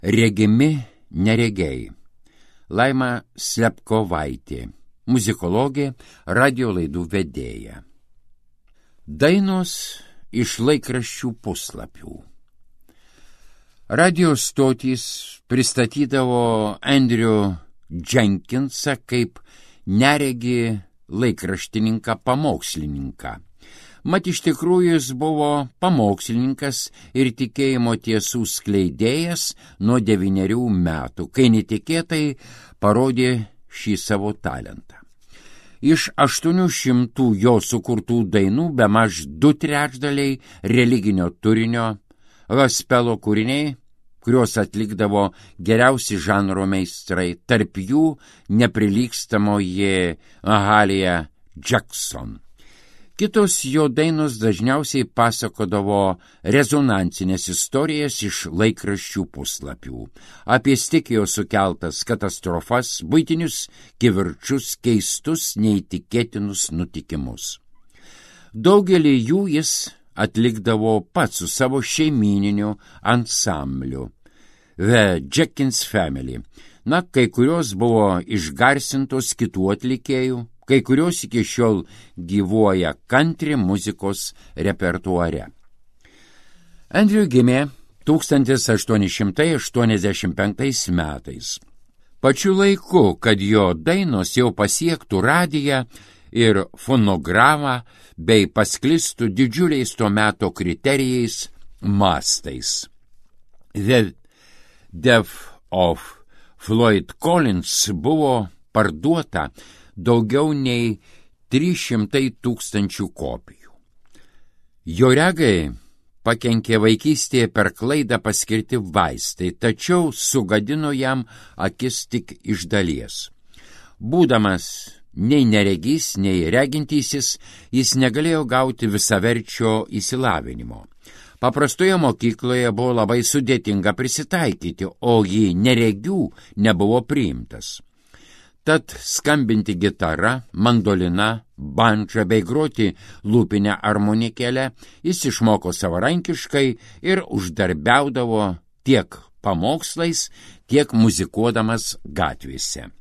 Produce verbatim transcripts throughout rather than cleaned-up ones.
Regimi neregiai. Laima Slepkovaitė, muzikologė, radio laidų vedėja. Dainos iš laikraščių puslapių. Radio stotys pristatydavo Andrew Jenkinsą kaip neregį laikraštininką pamokslininką. Mat iš tikrųjų jis buvo pamokslininkas ir tikėjimo tiesų skleidėjas nuo devynerių metų, kai netikėtai parodė šį savo talentą. Iš aštuonių šimtų jo sukurtų dainų bemaž du trečdaliai religinio turinio, gospelo kūriniai, kuriuos atlikdavo geriausi žanro meistrai, tarp jų neprilygstamoji Mahalia Jackson. Kitos jo dainos dažniausiai pasakodavo rezonansinės istorijas iš laikraščių puslapių, apie stikijo sukeltas katastrofas, buitinius kivirčus, keistus, neįtikėtinus nutikimus. Daugelį jų jis atlikdavo pats su savo šeimyniniu ansambliu, The Jenkins Family. Na, kai kurios buvo išgarsintos kitų atlikėjų, kai kurios iki šiol gyvuoja country muzikos repertuare. Andrew gimė tūkstantis aštuoni šimtai aštuoniasdešimt penktais metais. Pačiu laiku, kad jo dainos jau pasiektų radiją ir fonogramą bei pasklistų didžiuliais to meto kriterijais mastais. The Death of Floyd Collins buvo parduota daugiau nei trys šimtai tūkstančių kopijų. Jo regai pakenkė vaikystėje per klaidą paskirti vaistai, tačiau sugadino jam akis tik iš dalies. Būdamas nei neregys, nei regintysis, jis negalėjo gauti visaverčio išsilavinimo. Paprastoje mokykloje buvo labai sudėtinga prisitaikyti, o jį neregių nebuvo priimtas. Tad skambinti gitarą, mandoliną, bandžą bei groti lūpinę armonikėlę jis išmoko savarankiškai ir uždarbiaudavo tiek pamokslais, tiek muzikuodamas gatvėse.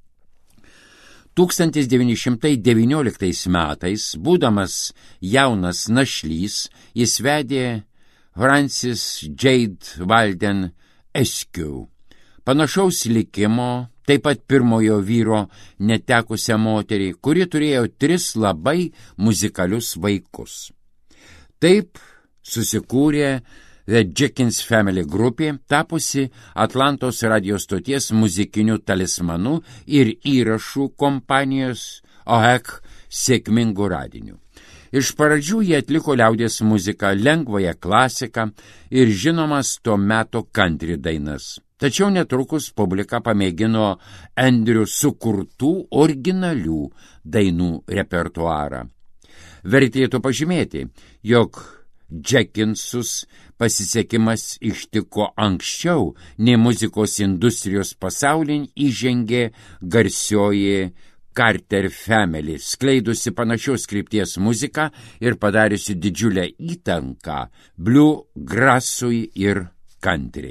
tūkstantis devyni šimtai devynioliktais metais, būdamas jaunas našlys, jis vedė Francis Jade Walden Eskiu. Panašaus likimo, taip pat pirmojo vyro netekusią moterį, kuri turėjo tris labai muzikalius vaikus. Taip susikūrė The Jenkins Family grupė, tapusi Atlantos radio stoties muzikiniu talismanu ir įrašų kompanijos O E C sėkmingų radinių. Iš pradžių jie atliko liaudies muziką, lengvąją klasiką ir žinomas to meto country dainas. Tačiau netrukus publika pamėgino Andrew sukurtų originalių dainų repertuarą. Vertėtų pažymėti, jog Jenkinsus pasisekimas ištiko anksčiau, nei muzikos industrijos pasaulin įžengė garsioji Carter Family, skleidusi panašios krypties muziką ir padariusi didžiulę įtaką bluegrassui ir country.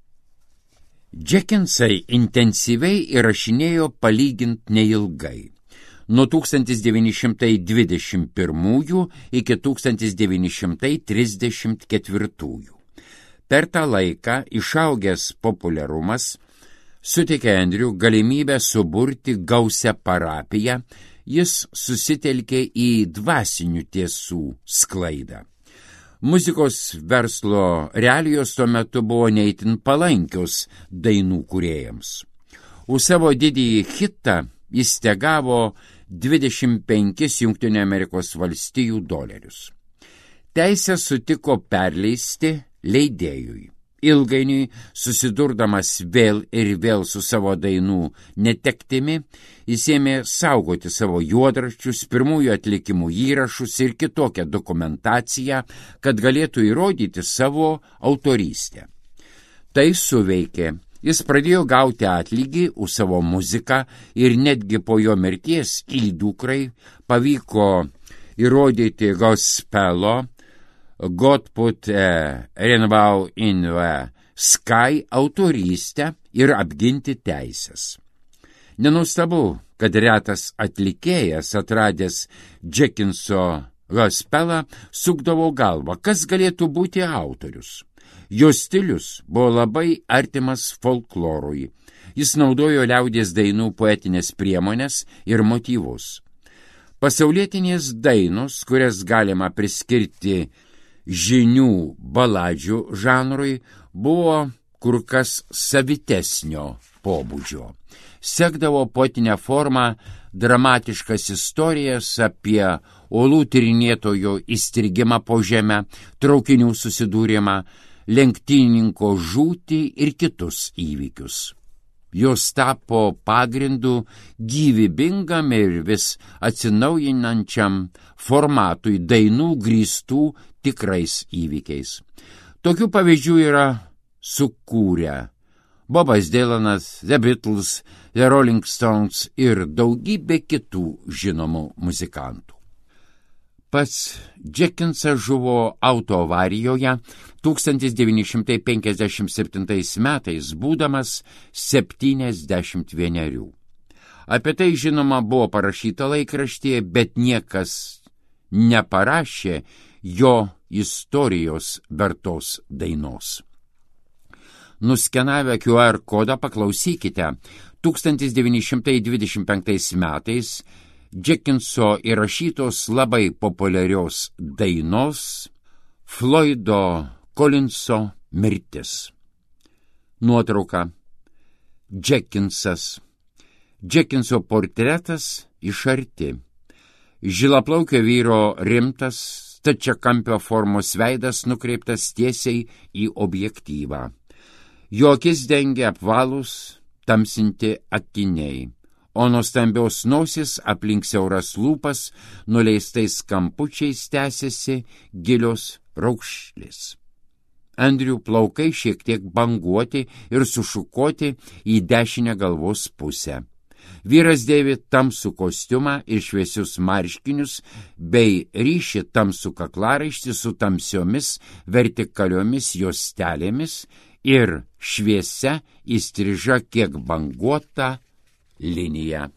Jenkinsai intensyviai įrašinėjo palygint neilgai. Nuo tūkstantis devyni šimtai dvidešimt pirmųjų iki tūkstantis devyni šimtai trisdešimt ketvirtųjų. Per tą laiką išaugęs populiarumas suteikė Andrew galimybę suburti gausią parapiją, jis susitelkė į dvasinių tiesų sklaidą. Muzikos verslo realijos tuo metu buvo neįtin palankios dainų kūrėjams. Už savo didįjį hitą jis tegavo dvidešimt penkis Jungtinių Amerikos valstijų dolerius. Teisę sutiko perleisti leidėjui. Ilgainiui, susidurdamas vėl ir vėl su savo dainų netektimi, jis ėmė saugoti savo juodraščius, pirmųjų atlikimų įrašus ir kitokią dokumentaciją, kad galėtų įrodyti savo autorystę. Tai suveikė. Jis pradėjo gauti atlygį už savo muziką ir netgi po jo mirties įdukrai pavyko įrodyti gospelo God put a rainbow in the Sky autorystę ir apginti teisės. Nenustabu, kad retas atlikėjas, atradęs Džekinso gospelą, sukdavo galvą, kas galėtų būti autorius. Jo stilius buvo labai artimas folklorui. Jis naudojo liaudies dainų poetinės priemonės ir motyvus. Pasaulietinės dainos, kurias galima priskirti žinių baladžių žanrui, buvo kur kas savitesnio pobūdžio. Sekdavo poetinę formą dramatiškas istorijas apie uolų tyrinėtojo įstrigimą po žemę, traukinių susidūrimą, lenktynininko žūtį ir kitus įvykius. Jos tapo pagrindu gyvybingam ir vis atsinaujinančiam formatui dainų grįstų tikrais įvykiais. Tokių pavyzdžių yra sukūrę Bobas Dylanas, The Beatles, The Rolling Stones ir daugybė kitų žinomų muzikantų. Pats Džekinsas žuvo autoavarijoje tūkstantis devyni šimtai penkiasdešimt septintais metais, būdamas septyniasdešimt vienerių. Apie tai, žinoma, buvo parašyta laikraštyje, bet niekas neparašė jo istorijos vertos dainos. Nuskenavę Q R kodą paklausykite, tūkstantis devyni šimtai dvidešimt penktais metais Džekinso įrašytos labai populiarios dainos Floydo Collinso mirtis. Nuotrauka. Džekinsas. Džekinso portretas iš arti. Žilaplaukio vyro rimtas, stačiakampio formos veidas nukreiptas tiesiai į objektyvą. Jo akis dengia apvalūs, tamsinti akiniai, o nuo stambios nosis aplink siauras lūpas nuleistais kampučiais tęsiasi gilios raukšlės. Andrių plaukai šiek tiek banguoti ir sušukoti į dešinę galvos pusę. Vyras dėvi tamsų kostiumą ir šviesius marškinius bei ryši tamsų kaklaraištį su tamsiomis vertikaliomis juostelėmis ir šviesia įstriža kiek banguota linija.